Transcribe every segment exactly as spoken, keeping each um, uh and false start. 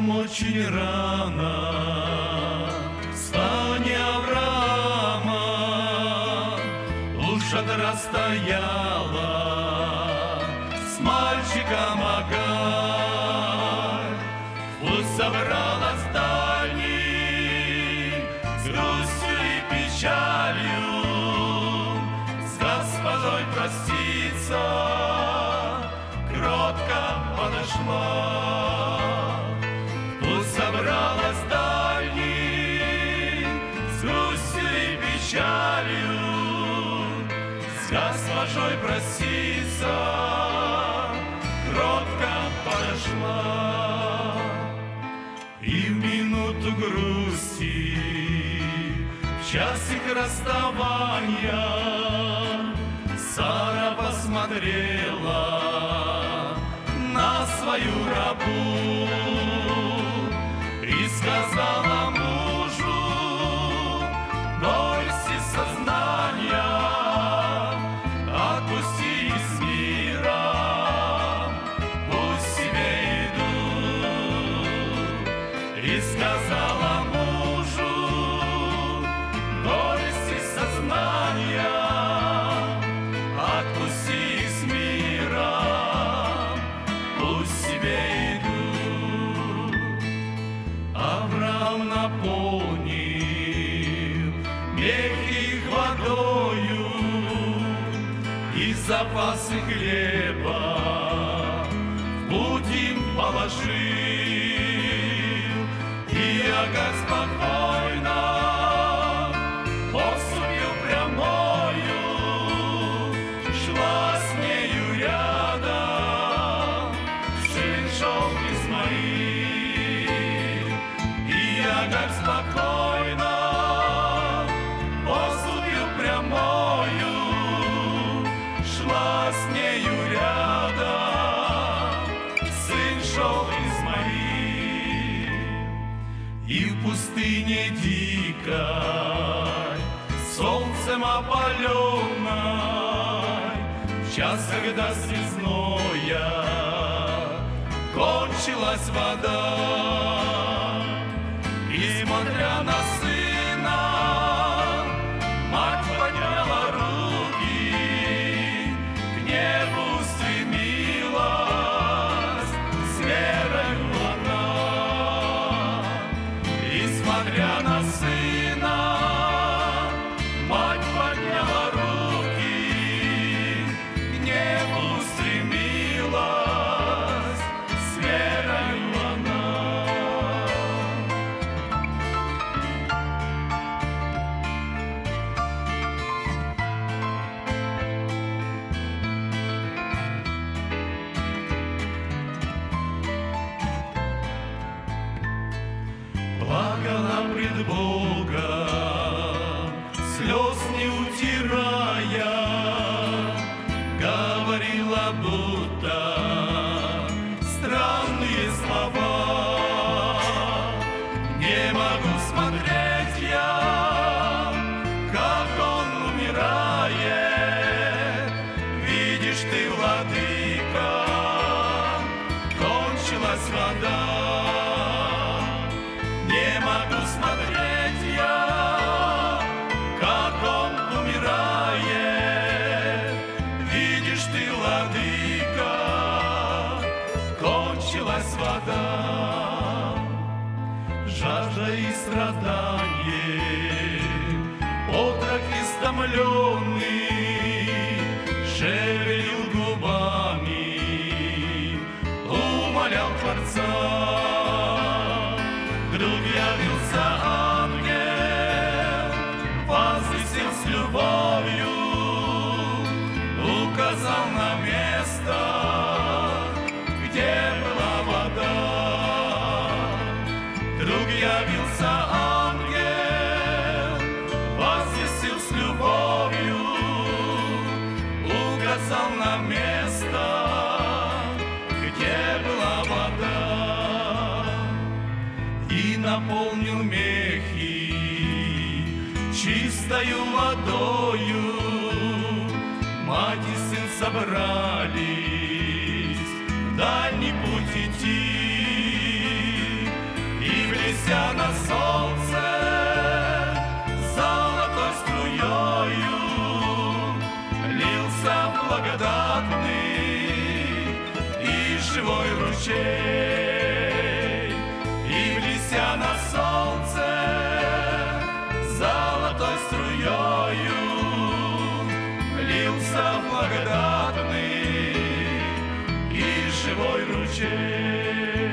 утром очень рано в стане Авраама лошадь стояла с мальчиком Агарь. Пусть собралась дальней с грустью и печалью с госпожой проститься, кротко подошла. Пусть собралась дальней с грустью и печалью с госпожой проститься, кротко подошла. И в минуту грусти, в часик расставания, Сара посмотрела на свою рабу и сказала мужу: бойся сознания, отпусти из мира, пусть себе идут. И сказала мужу: бойся сознания, отпусти из мира, пусть себе идут. Авраам наполнил мехи их водою и запасы хлеба в путь им положил. И Агарь спокойно поступью прямою шла с нею рядом, сын шел Исмаил. И Агарь спокойно поступью прямою шла с нею рядом, сын шел Исмаил. И в пустыне дикой, солнцем опаленной, в час, когда слезное кончилась вода, и смотря на сына, мать подняла руки, к небу устремилась, с верою она. И смотря на сына, мать подняла руки, к небу устремилась, с верою она. Плакала пред Богом, слез не утирая, говорила будто странные слова. Не могу смотреть я, как он умирает. Видишь ты, владыка, кончилась вода. Не могу смотреть я, как он умирает. Видишь ты, владыка, кончилась вода. Жажда и страдание, отрок истомленный шевелил губами, умолял Творца. Вдруг явился ангел, возвысил с любовью, указал на место, где была вода. Вдруг явился ангел, возвысил с любовью, указал на место, где была вода. И наполнил мехи чистою водою, мать и сын собрались в дальний путь идти. благодатный и живой ручей, и, блестя на солнце золотой струёю, лился благодатный и живой ручей.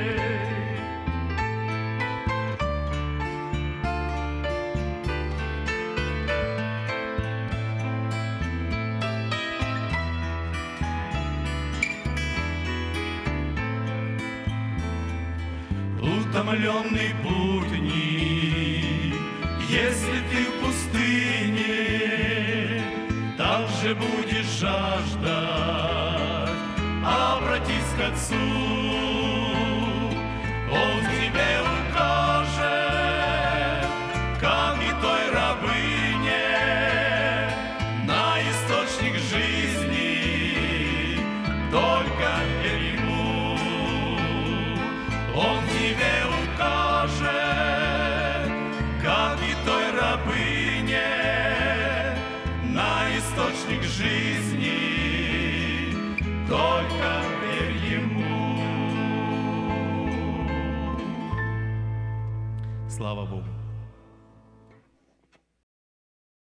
Утомленный путник, если ты в пустыне, там же будешь жаждать, обратись к Отцу, Он тебе укажет, как и той рабыне, на источник жизни, только верь Ему. Он тебе укажет, как и той рабыне, на источник жизни.